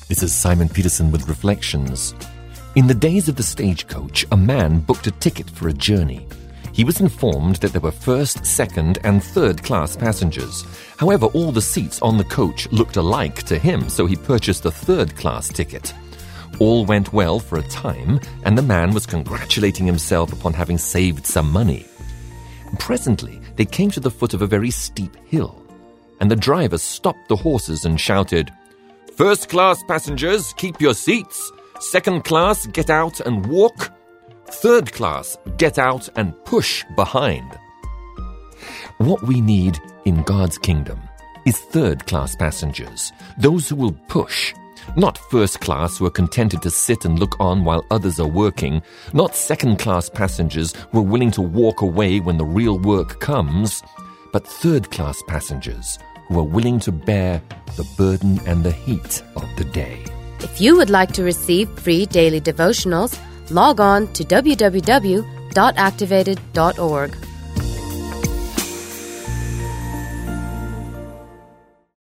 This is Simon Peterson with Reflections. In the days of the stagecoach, a man booked a ticket for a journey. He was informed that there were first, second, and third class passengers. However, all the seats on the coach looked alike to him, so he purchased a third class ticket. All went well for a time, and the man was congratulating himself upon having saved some money. Presently, they came to the foot of a very steep hill, and the driver stopped the horses and shouted, "First class passengers, keep your seats. Second class, get out and walk. Third class, get out and push behind." What we need in God's kingdom is third-class passengers, those who will push, not first class who are contented to sit and look on while others are working, not second-class passengers who are willing to walk away when the real work comes, but third-class passengers who are willing to bear the burden and the heat of the day. If you would like to receive free daily devotionals, log on to www.activated.org.